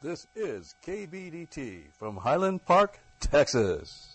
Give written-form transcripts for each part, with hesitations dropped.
This is KBDT from Highland Park, Texas.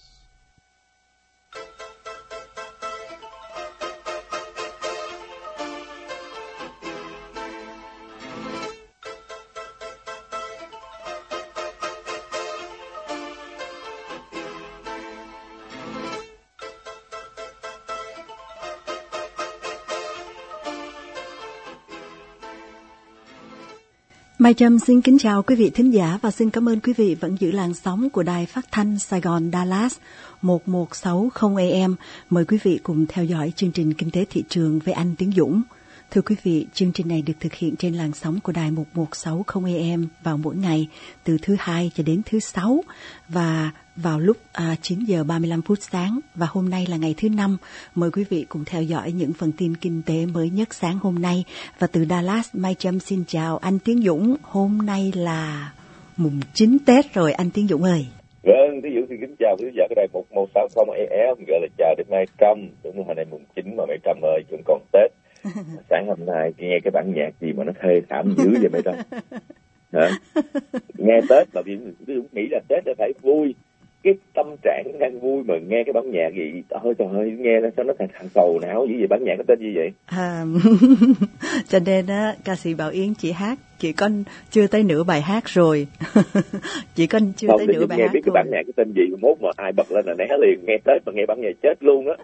Mai Trâm xin kính chào quý vị thính giả và xin cảm ơn quý vị vẫn giữ làn sóng của Đài Phát thanh Sài Gòn Dallas 1160 AM. Mời quý vị cùng theo dõi chương trình Kinh tế thị trường với anh Tiến Dũng. Thưa quý vị, chương trình này được thực hiện trên làn sóng của Đài 1160 AM vào mỗi ngày từ thứ Hai cho đến thứ Sáu và vào lúc 9 giờ 35 phút sáng. Và hôm nay là ngày thứ Năm. Mời quý vị cùng theo dõi những phần tin kinh tế mới nhất sáng hôm nay. Và từ Dallas, Mai Trâm xin chào anh Tiến Dũng. Hôm nay là mùng 9 Tết rồi anh Tiến Dũng ơi. Vâng, Tiến Dũng xin kính chào quý vị ở Đài 1160 AM. Gọi là chào đến Mai Trâm. Đúng rồi, hôm nay mùng 9 mà Mai Trâm ơi, cũng còn Tết. Sáng hôm nay nghe cái bản nhạc gì mà nó thê thảm dữ vậy Mai Trâm? Hả? Nghe Tết mà Tiến Dũng nghĩ là Tết là phải vui. Cái tâm trạng đang vui mà nghe cái bản nhạc gì ôi trời ơi, nghe nó sao nó thằng sầu não dữ vậy? Bản nhạc nó tên gì vậy? Cho nên á, ca sĩ Bảo Yến chỉ có chưa tới nửa bài hát rồi. Chỉ có chưa tới nửa bài hát. Nghe biết cái bản nhạc cái tên gì mốt mà ai bật lên là né liền. Nghe Tết mà nghe bản nhạc chết luôn á.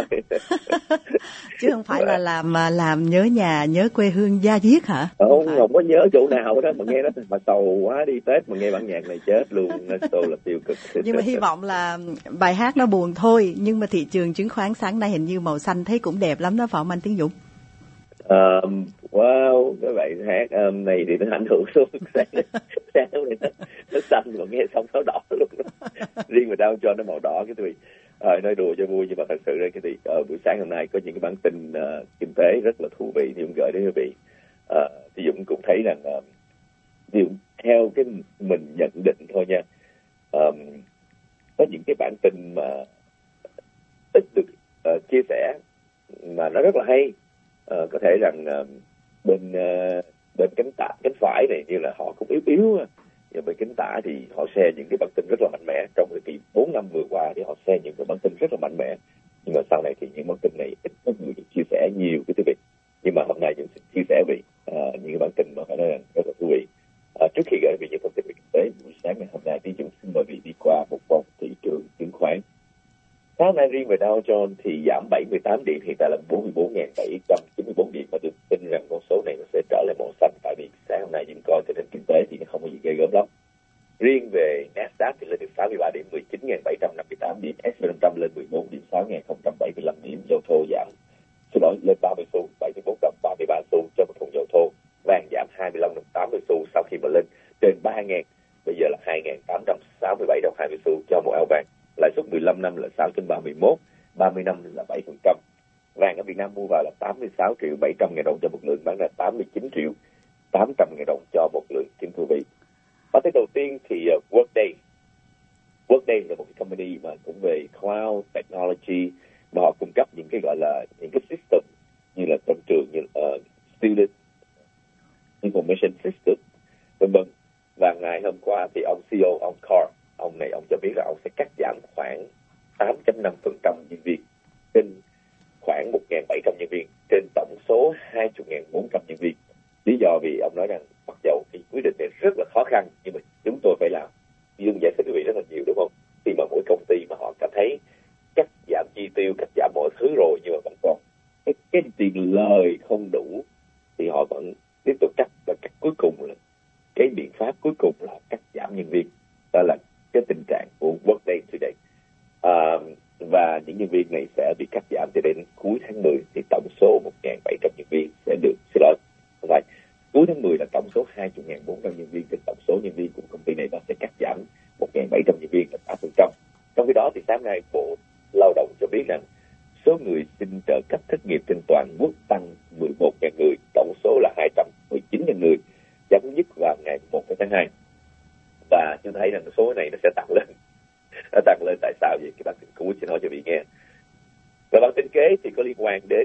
Chứ không phải là làm nhớ nhà nhớ quê hương da diết hả? Không có nhớ chỗ nào đó mà nghe nó mà sầu quá đi Tết mà nghe bản nhạc này chết luôn. Nó là tiêu cực. Nhưng mà hy vọng là bài hát nó buồn thôi, nhưng mà thị trường chứng khoán sáng nay hình như màu xanh thấy cũng đẹp lắm đó phải không anh Tiến Dũng? Wow, cái bài hát này thì nó ảnh hưởng xuống sáng này nó xanh mà nghe xong nó đỏ luôn. Riêng mà Dow cho nó màu đỏ cái tùy. Nói đùa cho vui nhưng mà thật sự đây cái thì buổi sáng hôm nay có những cái bản tin kinh tế rất là thú vị thì Dũng gửi đến quý vị. Thì Dũng cũng thấy rằng Dũng theo cái mình nhận định thôi nha. Có những cái bản tin mà ít được chia sẻ mà nó rất là hay. Có thể rằng bên cánh phải này như là họ cũng yếu nhưng bên cánh tả thì họ share những cái bản tin rất là mạnh mẽ. Trong thời kỳ 4 năm vừa qua thì họ share những cái bản tin rất là mạnh mẽ, nhưng mà sau này thì những bản tin này ít có người được chia sẻ nhiều cái quý vị. Nhưng mà hôm nay chúng xin chia sẻ về những cái bản tin mà phải nói rằng rất là thú vị. Trước khi gửi về những thông tin về kinh tế buổi sáng ngày hôm nay thì chúng xin mời vị đi qua một vòng thị trường chứng khoán. Sáng nay riêng về Dow Jones thì giảm 78 điểm, hiện tại là 44.794 điểm, và được tin rằng con số này nó sẽ trở lại màu xanh, tại vì sáng hôm nay chúng coi tình hình kinh tế thì nó không có gì ghê gớm lắm. Riêng về Nasdaq thì lên được 63 điểm, 19.758 điểm, S&P 500 lên 14 điểm, 6.075 điểm, dầu thô giảm, lên 30 xu, 71.33 xu cho một thùng dầu thô. Vàng giảm 25.80 xu sau khi mà lên trên 3.000, bây giờ là 2.867 đồng 20 xu cho một ounce vàng. Lãi suất 15 năm là 6.31, 30 năm là 7%. Vàng ở Việt Nam mua vào là 86 triệu 700 ngàn đồng cho một lượng, bán ra 89 triệu 800 ngàn đồng cho một lượng, kính thưa quý vị. Bản tin đầu tiên thì Workday là một cái company mà cũng về cloud technology, mà họ cung cấp những cái gọi là những cái system như là trong trường, như student information system vân vân. Và ngày hôm qua thì ông CEO ông Carr, ông này ông cho biết là ông sẽ cắt giảm khoảng 8.5% nhân viên, trên khoảng 1.700 nhân viên trên tổng số 20.400 nhân viên. Lý do vì ông nói rằng mặc dầu cái quyết định này rất là khó khăn nhưng mà chúng tôi phải làm. Dương giải thích quý vị rất là nhiều đúng không? Khi mà mỗi công ty mà họ cảm thấy cắt giảm chi tiêu, cắt giảm mọi thứ rồi nhưng mà vẫn còn cái tiền lời không đủ thì họ vẫn tiếp tục cắt, và cắt cuối cùng là cái biện pháp cuối cùng là cắt giảm nhân viên. Đó là cái tình trạng của Workday today. Và những nhân viên này sẽ bị cắt giảm cho đến cuối tháng 10 thì tổng số 1.700 nhân viên sẽ được, vậy cuối tháng 10 là tổng số 20.400 nhân viên, trên tổng số nhân viên của công ty này nó sẽ cắt giảm 1.700 nhân viên là 8%. Trong khi đó thì sáng nay Bộ Lao động cho biết rằng số người xin trợ cấp thất nghiệp trên toàn quốc tăng 11.000 người, tổng số là 219.000 người, chấm dứt vào ngày 1 tháng 2. Và chúng thấy rằng số này nó sẽ tăng lên. Nó tăng lên tại sao vậy? Cái bản tin cuối xin hỏi cho vị nghe. Và bản tin kế thì có liên quan đến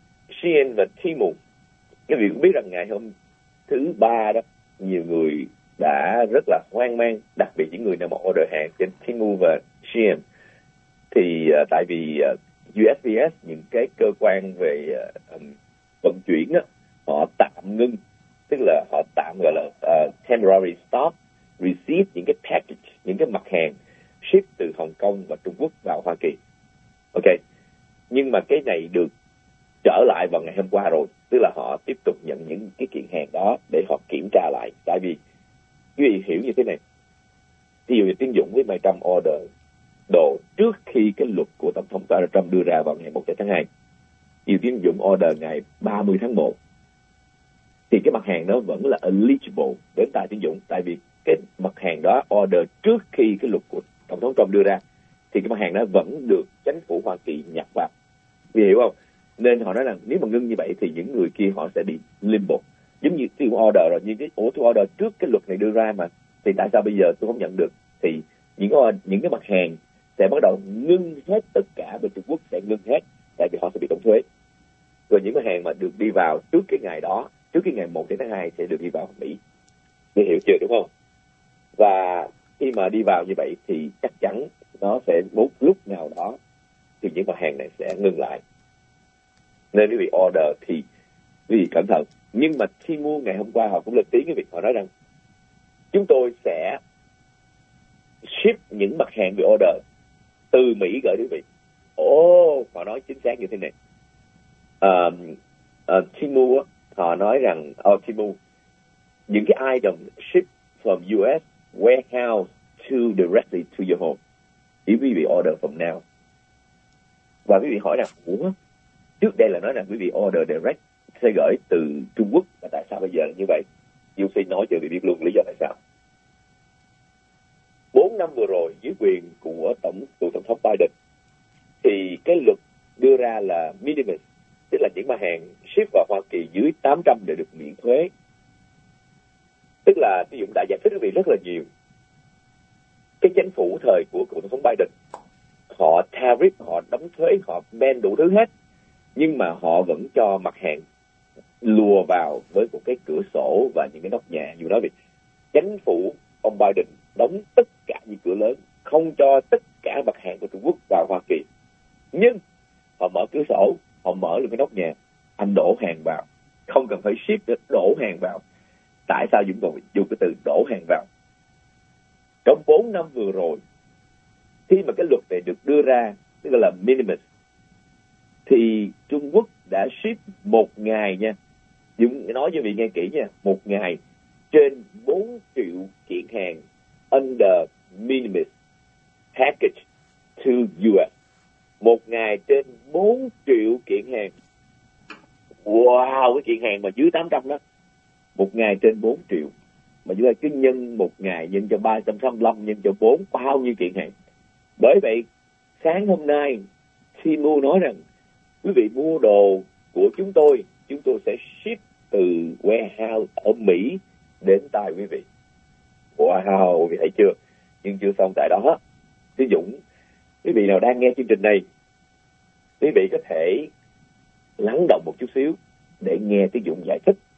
Shein và Temu. Cái vị cũng biết rằng ngày hôm thứ Ba đó, nhiều người đã rất là hoang mang, đặc biệt những người nào mà order hàng trên Temu và Shein. Thì tại vì USPS, những cái cơ quan về vận chuyển á, họ tạm ngưng, tức là họ tạm gọi là temporary stop receive những cái package, những cái mặt hàng ship từ Hồng Kông và Trung Quốc vào Hoa Kỳ. Ok, nhưng mà cái này được trở lại vào ngày hôm qua rồi, tức là họ tiếp tục nhận những cái kiện hàng đó để họ kiểm tra lại. Tại vì quý vị hiểu như thế này, ví dụ như Tiến Dũng với Mai Trâm order đồ trước khi cái luật của Tổng thống Donald Trump đưa ra vào ngày 1 tháng 2. Nhiều Tiến Dũng order ngày 30 tháng 1. Thì cái mặt hàng đó vẫn là eligible đến tại Tiến Dũng. Tại vì cái mặt hàng đó order trước khi cái luật của Tổng thống Trump đưa ra, thì cái mặt hàng đó vẫn được chính phủ Hoa Kỳ nhập vào. Vì hiểu không? Nên họ nói rằng nếu mà ngưng như vậy thì những người kia họ sẽ bị limbo. Giống như tôi order rồi, nhưng tôi order trước cái luật này đưa ra mà, thì tại sao bây giờ tôi không nhận được? Thì những cái mặt hàng sẽ bắt đầu ngưng hết, tất cả bên Trung Quốc sẽ ngưng hết, tại vì họ sẽ bị đóng thuế. Rồi những mặt hàng mà được đi vào trước cái ngày đó, trước cái ngày 1 tháng 2 sẽ được đi vào Mỹ. Ngươi hiểu chưa, đúng không? Và khi mà đi vào như vậy thì chắc chắn nó sẽ một lúc nào đó thì những mặt hàng này sẽ ngưng lại. Nên quý vị order thì quý vị cẩn thận. Nhưng mà Temu ngày hôm qua họ cũng lên tiếng cái việc, họ nói rằng chúng tôi sẽ ship những mặt hàng bị order từ Mỹ gửi đến quý vị. Họ nói chính xác như thế này. Temu họ nói rằng Temu, những cái item ship from US warehouse to directly to your home, if quý vị order from now. Và quý vị hỏi rằng trước đây là nói rằng quý vị order direct sẽ gửi từ Trung Quốc, và tại sao bây giờ là như vậy? Diêu xin nói cho quý vị biết luôn lý do tại sao. 4 năm vừa rồi dưới quyền của Tổng thống Biden thì cái luật đưa ra là minimis, tức là những mặt hàng ship vào Hoa Kỳ dưới 800 để được miễn thuế. Tức là ví dụ đã giải thích quý vị rất là nhiều. Cái chính phủ thời của Tổng thống Biden, họ tariff, họ đóng thuế, họ ban đủ thứ hết, nhưng mà họ vẫn cho mặt hàng lùa vào với một cái cửa sổ và những cái nóc nhà. Dù nói vì chính phủ ông Biden đóng tất cả những cửa lớn, không cho tất cả mặt hàng của Trung Quốc vào Hoa Kỳ, nhưng họ mở cửa sổ, họ mở lên cái nóc nhà, anh đổ hàng vào, không cần phải ship để đổ hàng vào. Tại sao Dũng còn dùng cái từ đổ hàng vào? Trong 4 năm vừa rồi, khi mà cái luật này được đưa ra, tức là minimus, thì Trung Quốc đã ship một ngày nha, Dũng nói cho vị nghe kỹ nha, một ngày trên 4 triệu kiện hàng under minimus package to US. Một ngày trên 4 triệu kiện hàng. Wow, cái kiện hàng mà dưới 800 đó. Một ngày trên 4 triệu. Mà chúng ta cứ nhân một ngày, nhân cho 365, nhân cho 4, bao nhiêu kiện hàng. Bởi vậy, sáng hôm nay, Temu nói rằng, quý vị mua đồ của chúng tôi sẽ ship từ warehouse ở Mỹ đến tay quý vị. Wow, quý vị thấy chưa? Nhưng chưa xong tại đó. Thí dụ, quý vị nào đang nghe chương trình này, quý vị có thể lắng động một chút xíu để nghe Tiến Dũng giải thích.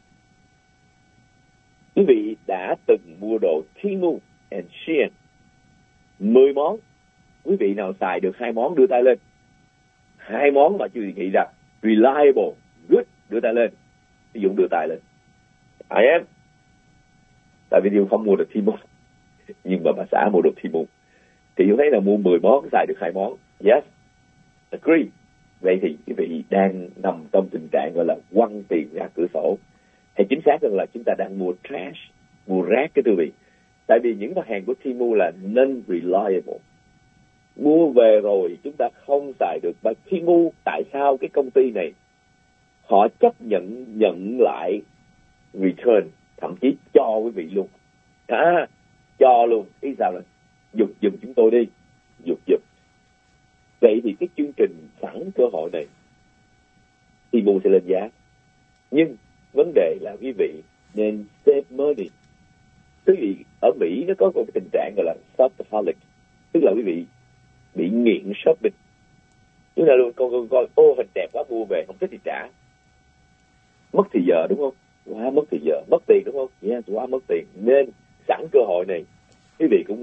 Quý vị đã từng mua đồ Temu and Shein 10 món. Quý vị nào xài được 2 món đưa tay lên. 2 món mà quý vị nghĩ rằng reliable, good, đưa tay lên. Tiến Dũng đưa tay lên. I am. Tại vì Dũng không mua được Temu, nhưng mà bà xã mua được Temu. Thì Dũng thấy là mua 10 món xài được 2 món. Yes, agree. Vậy thì quý vị đang nằm trong tình trạng gọi là quăng tiền ra cửa sổ. Hay chính xác hơn là chúng ta đang mua trash, mua rác cái quý vị. Tại vì những mặt hàng của Temu là non-reliable. Mua về rồi chúng ta không xài được. Và Temu, tại sao cái công ty này họ chấp nhận lại return, thậm chí cho quý vị luôn. Cho luôn. Ý sao là dục giùm chúng tôi đi. Dục giùm. Vậy thì cái chương trình sẵn cơ hội này, Temu sẽ lên giá. Nhưng vấn đề là quý vị nên save money. Quý vị ở Mỹ nó có một cái tình trạng gọi là shopaholic, tức là quý vị bị nghiện shopping. Chúng ta luôn coi hình đẹp quá mua về, không thích thì trả. Mất thì giờ đúng không? Quá mất thì giờ, mất tiền đúng không? Yeah, quá mất tiền. Nên sẵn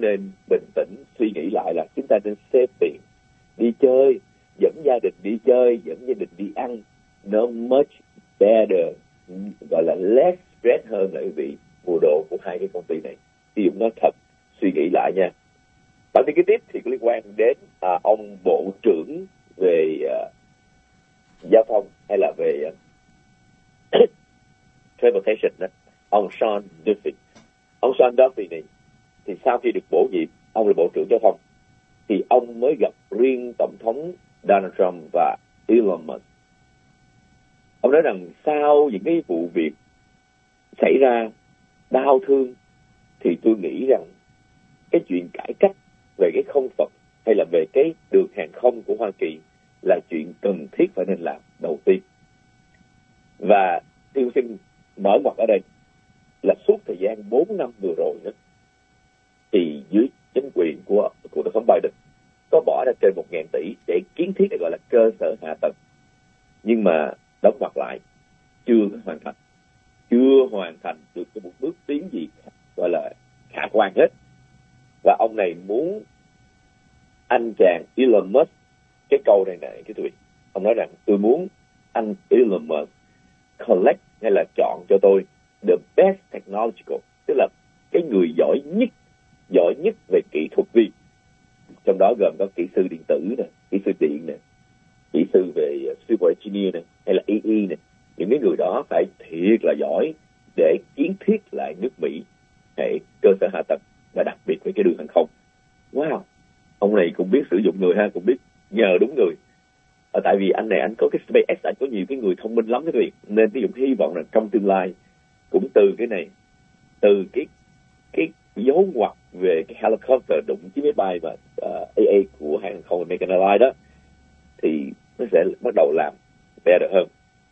nên bình tĩnh suy nghĩ lại là chúng ta nên save tiền đi chơi, dẫn gia đình đi chơi, dẫn gia đình đi ăn, nó much better, gọi là less stress hơn là quý vị mua đồ của hai cái công ty này. Ví dụ nói thật, suy nghĩ lại nha. Bản tin kế tiếp thì có liên quan đến ông Bộ trưởng về giao thông hay là về transportation đó, ông Sean Duffy. Ông Sean Duffy này thì sau khi được bổ nhiệm, ông là Bộ trưởng Giao thông, thì ông mới gặp riêng Tổng thống Donald Trump và Elon Musk. Ông nói rằng sau những cái vụ việc xảy ra đau thương thì tôi nghĩ rằng cái chuyện cải cách về cái không phận hay là về cái đường hàng không của Hoa Kỳ là chuyện cần thiết phải nên làm đầu tiên. Và tôi xin mở ngoặt ở đây là suốt thời gian 4 năm vừa rồi đó, thì dưới chính quyền của Tổng thống Biden có bỏ ra trên 1.000 tỷ để kiến thiết được gọi là cơ sở hạ tầng, nhưng mà đóng ngoặt lại chưa hoàn thành được cái một bước tiến gì gọi là khả quan hết. Và ông này muốn anh chàng Elon Musk, cái câu này này cái vị, ông nói rằng tôi muốn anh Elon Musk collect hay là chọn cho tôi the best technological, tức là cái người giỏi nhất về kỹ thuật viên, trong đó gồm có kỹ sư điện tử nè, kỹ sư điện nè, kỹ sư về civil engineer nè, hay là EE nè. Những cái người đó phải thiệt là giỏi để kiến thiết lại nước Mỹ hệ cơ sở hạ tầng, và đặc biệt với cái đường hàng không. Wow, ông này cũng biết sử dụng người ha, cũng biết nhờ đúng người. Tại vì anh này anh có cái SpaceX, anh có nhiều cái người thông minh lắm cái việc, nên ví dụ hy vọng rằng trong tương lai cũng từ cái này, từ cái dấu ngoặt về cái helicopter đụng chiếc máy bay và AA của hãng không American Airlines đó, thì nó sẽ bắt đầu làm better hơn.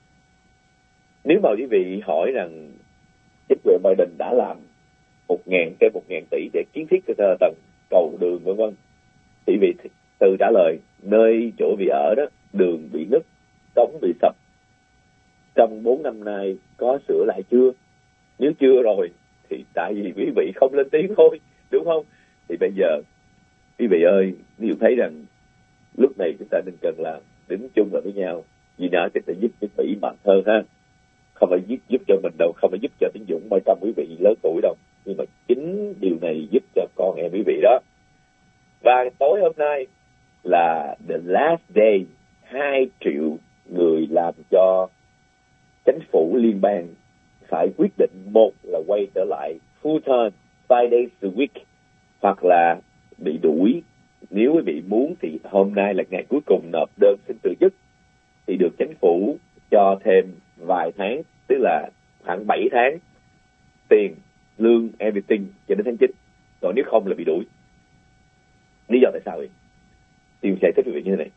Nếu mà quý vị hỏi rằng chính quyền Biden đã làm 1.000 tỷ để kiến thiết cơ sở tầng, cầu đường vân vân, thì vị từ trả lời nơi chỗ vị ở đó, đường bị nứt, cống bị sập, trong 4 năm nay có sửa lại chưa? Nếu chưa rồi thì tại vì quý vị không lên tiếng thôi, đúng không? Thì bây giờ quý vị ơi, ví dụ thấy rằng lúc này chúng ta nên cần là đứng chung lại với nhau, vì nào sẽ giúp cái Mỹ mạnh hơn ha. Không phải giúp cho mình đâu, không phải giúp cho tín dụng 300 quý vị lớn tuổi đâu, nhưng mà chính điều này giúp cho con em quý vị đó. Và tối hôm nay là the last day, 2 triệu người làm cho chính phủ liên bang phải quyết định, một là quay trở lại full time 5 days a week, hoặc là bị đuổi. Nếu quý vị muốn thì hôm nay là ngày cuối cùng nộp đơn xin từ chức, thì được chính phủ cho thêm vài tháng, tức là khoảng 7 tháng tiền lương everything cho đến tháng 9. Còn nếu không là bị đuổi. Lý do tại sao vậy? Tôi sẽ thích quý vị như thế này.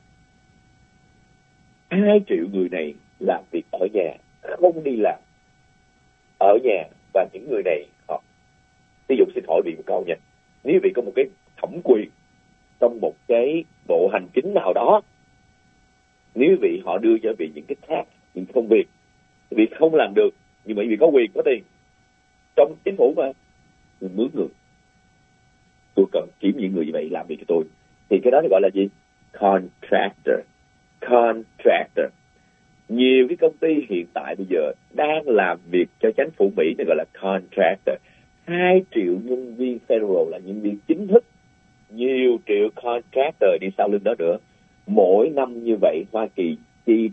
2 triệu người này làm việc ở nhà, không đi làm, ở nhà. Và những người này họ, ví dụ xin hỏi vị một câu nha, nếu vị có một cái thẩm quyền trong một cái bộ hành chính nào đó, nếu vị họ đưa cho vị những cái task, những công việc vị không làm được, nhưng mà vị có quyền, có tiền trong chính phủ mà, tôi mướn người, tôi cần kiếm những người như vậy làm việc cho tôi, thì cái đó thì gọi là gì? Contractor. Nhiều cái công ty hiện tại bây giờ đang làm việc cho chính phủ Mỹ này gọi là contractor. 2 triệu nhân viên federal là nhân viên chính thức, nhiều triệu contractor đi sau lưng đó nữa. Mỗi năm như vậy Hoa Kỳ chi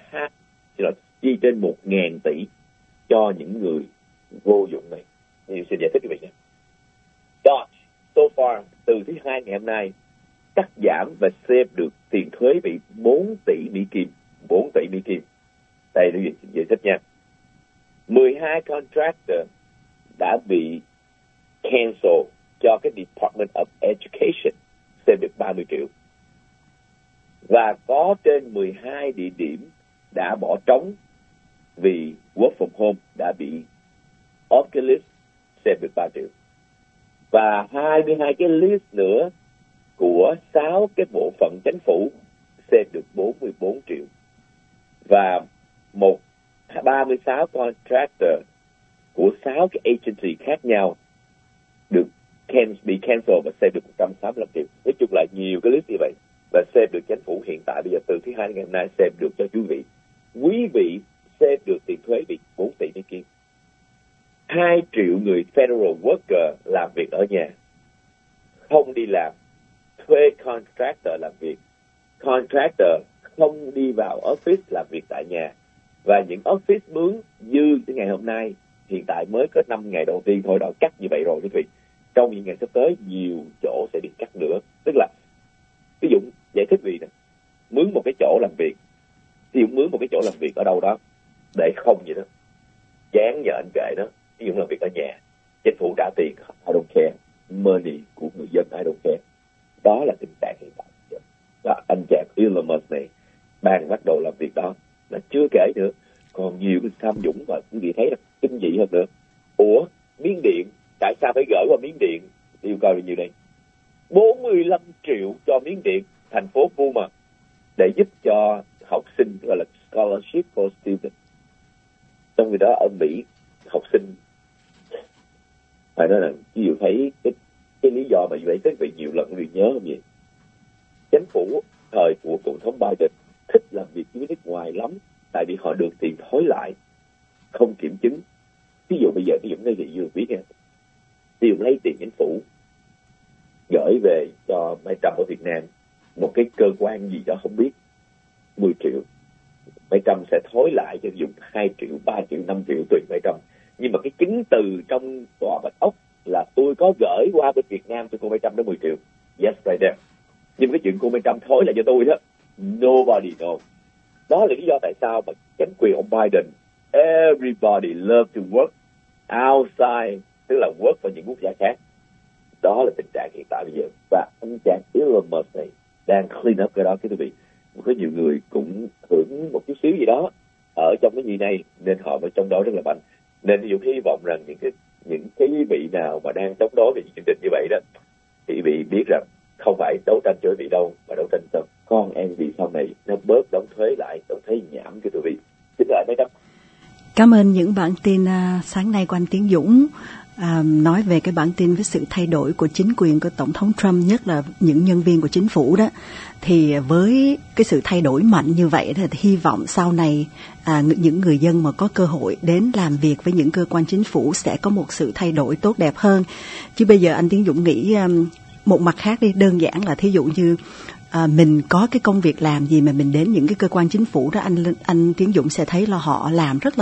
trên 1.000 tỷ cho những người vô dụng này. Tôi xin giải thích quý vị nhé. Dodge so far từ thứ Hai ngày hôm nay cắt giảm và save được tiền thuế bị 4 tỷ Mỹ Kim. 4 tỷ Mỹ Kim. Đây là giải thích nha. 12 contractor đã bị cancel cho cái Department of Education, save được 30 triệu. Và có trên 12 địa điểm đã bỏ trống vì work from home đã bị off cái list, save được 3 triệu. Và 22 cái list nữa của 6 cái bộ phận chính phủ save được 44 triệu. Và 36 contractor của 6 cái agency khác nhau được bị cancel và save được 185 triệu. Nói chung là nhiều cái list như vậy. Và save được chính phủ hiện tại bây giờ từ thứ hai đến ngày hôm nay save được cho quý vị save được tiền thuế bị 4 tỷ Mỹ Kim. 2 triệu người federal worker làm việc ở nhà, không đi làm, thuê contractor làm việc. Contractor không đi vào office làm việc tại nhà. Và những office mướn dư tới ngày hôm nay, hiện tại mới có 5 ngày đầu tiên thôi đã cắt như vậy rồi quý vị. Trong những ngày sắp tới nhiều chỗ sẽ bị cắt nữa. Tức là ví dụ giải thích vì nè, mướn một cái chỗ làm việc, ví dụ mướn một cái chỗ làm việc ở đâu đó để không vậy đó, chán nhện kệ đó, ví dụ làm việc ở nhà, chính phủ trả tiền, I don't care, money của người dân, I don't care. Đó là tình trạng hiện tại. Và anh chàng Elon Musk này đang bắt đầu làm việc đó. Là chưa kể nữa, còn nhiều cái tham nhũng mà quý vị thấy là kinh dị hơn nữa. Ủa, Miến Điện, tại sao phải gửi qua Miến Điện yêu cầu là nhiều đây? 45 triệu cho Miến Điện, thành phố Puma, để giúp cho học sinh, gọi là scholarship for students. Trong khi đó ở Mỹ, học sinh phải nói là ví dụ thấy cái lý do mà như vậy rất là nhiều lần người nhớ không vậy? Chính phủ thời của Tổng thống Biden thích làm việc với nước ngoài lắm, tại vì họ được tiền thối lại, không kiểm chứng. Ví dụ bây giờ, ví dụ ngay thì vừa biết nha, ví dụ lấy tiền chính phủ gửi về cho Mai Trâm ở Việt Nam, một cái cơ quan gì đó không biết, 10 triệu, Mai Trâm sẽ thối lại cho dùng 2 triệu, 3 triệu, 5 triệu tùy Mai Trâm. Nhưng mà cái chứng từ trong tòa Bạch Ốc là tôi có gửi qua bên Việt Nam cho cô Mai Trâm đó 10 triệu. Yes, right there. Nhưng cái chuyện cô Mai Trâm thối lại cho tôi đó, nobody knows. Đó là lý do tại sao mà chính quyền ông Biden, everybody love to work outside, tức là work vào những quốc gia khác. Đó là tình trạng hiện tại bây giờ. Và anh chàng Elon Musk này đang clean up cái đó, cái quý vị. Có nhiều người cũng hưởng một chút xíu gì đó ở trong cái gì này, nên họ ở trong đó rất là mạnh. Nên ví dụ hy vọng rằng những cái vị nào mà đang chống đối về những chương trình như vậy đó, thì quý vị biết rằng không phải đấu tranh cho quý vị đâu, mà đấu tranh cho con em vì sau này nó bớt đóng thuế lại, đóng thuế nhảm cho quý vị. Xin lại mấy đáp. Cảm ơn những bản tin sáng nay của anh Tiến Dũng, nói về cái bản tin với sự thay đổi của chính quyền của Tổng thống Trump, nhất là những nhân viên của chính phủ đó. Thì với cái sự thay đổi mạnh như vậy thì hy vọng sau này những người dân mà có cơ hội đến làm việc với những cơ quan chính phủ sẽ có một sự thay đổi tốt đẹp hơn. Chứ bây giờ anh Tiến Dũng nghĩ một mặt khác đi, đơn giản là thí dụ như mình có cái công việc làm gì mà mình đến những cái cơ quan chính phủ đó, anh Tiến Dũng sẽ thấy là họ làm rất là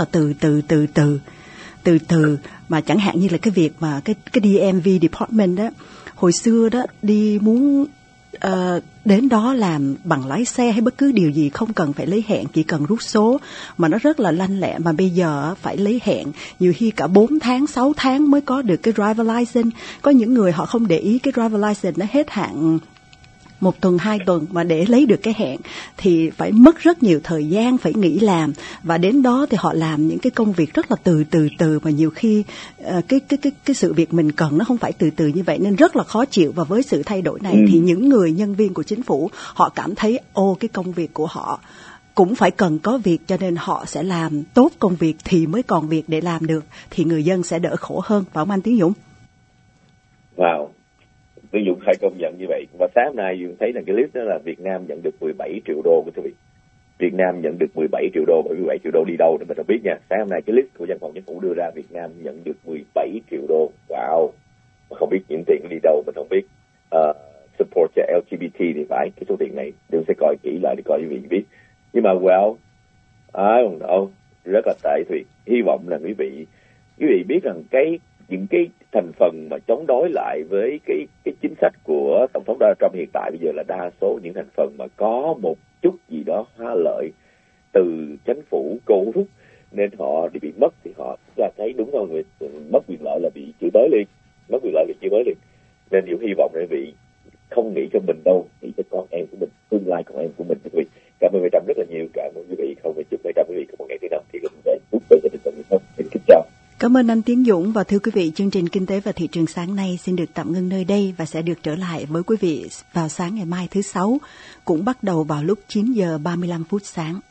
từ từ mà chẳng hạn như là cái việc mà cái DMV department đó, hồi xưa đó đi muốn đến đó làm bằng lái xe hay bất cứ điều gì không cần phải lấy hẹn, chỉ cần rút số mà nó rất là lanh lẹ. Mà bây giờ phải lấy hẹn nhiều khi cả 4 tháng 6 tháng mới có được cái driver license. Có những người họ không để ý cái driver license nó hết hạn 1 tuần 2 tuần, mà để lấy được cái hẹn thì phải mất rất nhiều thời gian, phải nghỉ làm, và đến đó thì họ làm những cái công việc rất là từ mà nhiều khi cái sự việc mình cần nó không phải từ như vậy, nên rất là khó chịu. Và với sự thay đổi này thì những người nhân viên của chính phủ họ cảm thấy cái công việc của họ cũng phải cần có việc, cho nên họ sẽ làm tốt công việc thì mới còn việc để làm được, thì người dân sẽ đỡ khổ hơn, phải không anh Tiến Dũng? Wow, ví dụ phải công nhận như vậy. Và sáng hôm nay Dũng thấy là cái list đó là Việt Nam nhận được 17 triệu đô của quý vị. Việt Nam nhận được 17 triệu đô, bởi 17 triệu đô đi đâu thì mình không biết nha. Sáng hôm nay cái list của văn phòng chính phủ đưa ra, Việt Nam nhận được 17 triệu đô. Wow, mà không biết những tiền đi đâu, mình không biết. Support cho LGBT thì phải, cái số tiền này Dũng sẽ coi kỹ lại để coi quý vị biết. Nhưng mà well, I don't know, rất là tệ Thùy. Hy vọng là quý vị biết rằng những cái thành phần mà chống đối lại với cái chính sách của Tổng thống Donald Trump hiện tại bây giờ là đa số những thành phần mà có một chút gì đó hoa lợi từ chính phủ cố rút, nên họ bị mất thì họ là thấy đúng không, người mất quyền lợi là bị chửi bới liền, nên điều hy vọng là quý vị không nghĩ cho mình đâu, nghĩ cho con em của mình, tương lai con em của mình. Quý vị cảm ơn Mai Trâm rất là nhiều, cảm ơn quý vị, không phải chúc Mai Trâm quý vị có một ngày thứ năm thì cũng sẽ chúc tới cho tinh thần người thân. Xin chào. Cảm ơn anh Tiến Dũng. Và thưa quý vị, chương trình Kinh tế và Thị trường sáng nay xin được tạm ngưng nơi đây và sẽ được trở lại với quý vị vào sáng ngày mai thứ Sáu, cũng bắt đầu vào lúc 9 giờ 35 phút sáng.